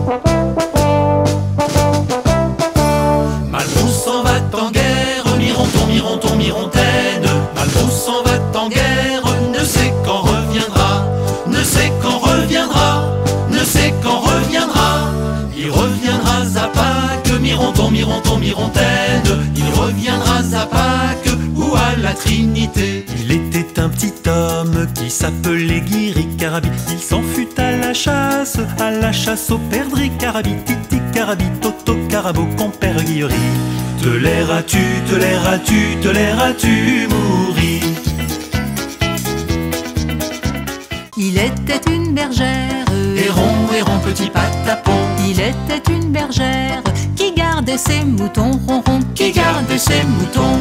Malbrousse s'en va en guerre, Mironton, Mironton, Mirontaine. Malbrousse s'en va en guerre, ne sait quand reviendra, ne sait quand reviendra, ne sait quand reviendra. Il reviendra à Pâques, Mironton, Mironton, Mirontaine. Il reviendra à Pâques ou à la Trinité. Il était un petit homme qui s'appelait Guiri Carabi. Il s'en fut à la chasse au perdrix Carabi. Titi Carabi, Toto Carabo, compère Guiri. Te l'airas-tu, te l'airas-tu, te l'airas-tu mourir? Il était une bergère, Héron, héron, petit patapon. il était une bergère qui gardait ses moutons, ronron, Qui gardait ses moutons.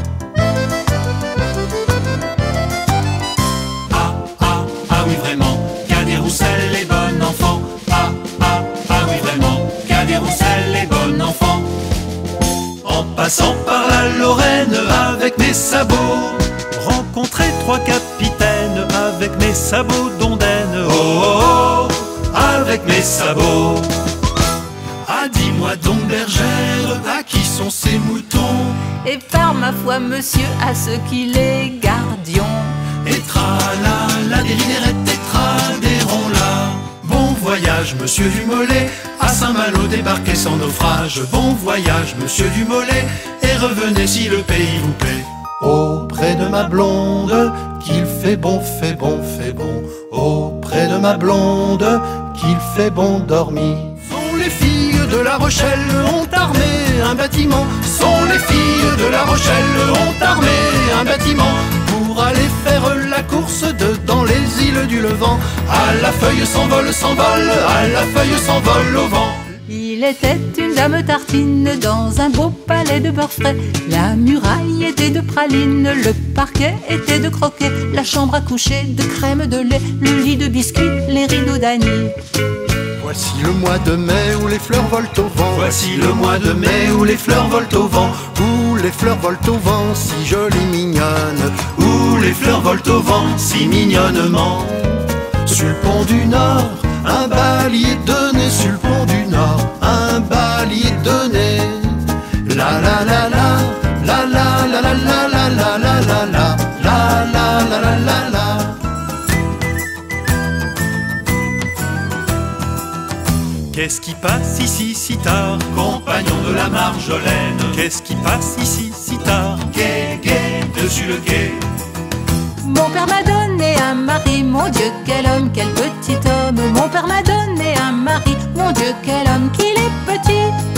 Ah, ah, ah oui vraiment, Cadet-Roussel les bon enfant. Ah, ah, ah oui vraiment, Cadet-Roussel les bon enfant. En passant par la Lorraine avec mes sabots, Rencontrer trois capitaines avec mes sabots d'ondaine. oh, oh, oh, avec mes sabots. Ah dis-moi donc bergère, à qui sont ces moutons? et par ma foi, monsieur, à ceux qui les gardions. Et tra-la-la, déridérette, et tra-déron-la. Bon voyage, monsieur Dumollet, à Saint-Malo débarquez sans naufrage. Bon voyage, monsieur Dumollet, et revenez si le pays vous plaît. Auprès de ma blonde, qu'il fait bon, fait bon, fait bon. Auprès de ma blonde, qu'il fait bon dormir. Sont les filles de La Rochelle ont armé un bâtiment. Sont les filles de La Rochelle ont armé un bâtiment pour aller faire la course dans les îles du Levant. À la feuille s'envole, s'envole, à la feuille s'envole au vent. Il était une dame tartine dans un beau palais de beurre frais. La muraille était de praline, le parquet était de croquet, la chambre à coucher de crème de lait, le lit de biscuits, les rideaux d'Annie. Voici le mois de mai où les fleurs volent au vent. Voici le mois de mai où les fleurs volent au vent. Où les fleurs volent au vent, si jolies mignonnes. Où les fleurs volent au vent si mignonnement. Sur le pont du Nord, un balier de nez. Sur le pont du Nord, un balier de nez. La la la la, la la la la la la la la la la, la la la la la la. Qu'est-ce qui passe ici si tard? Compagnon de la Marjolaine. Qu'est-ce qui passe ici si tard? Quai, quai, dessus le quai. Mon père m'a donné un mari, mon Dieu, quel homme, quel petit homme. Mon père m'a donné un mari, mon Dieu, quel homme, qu'il est petit.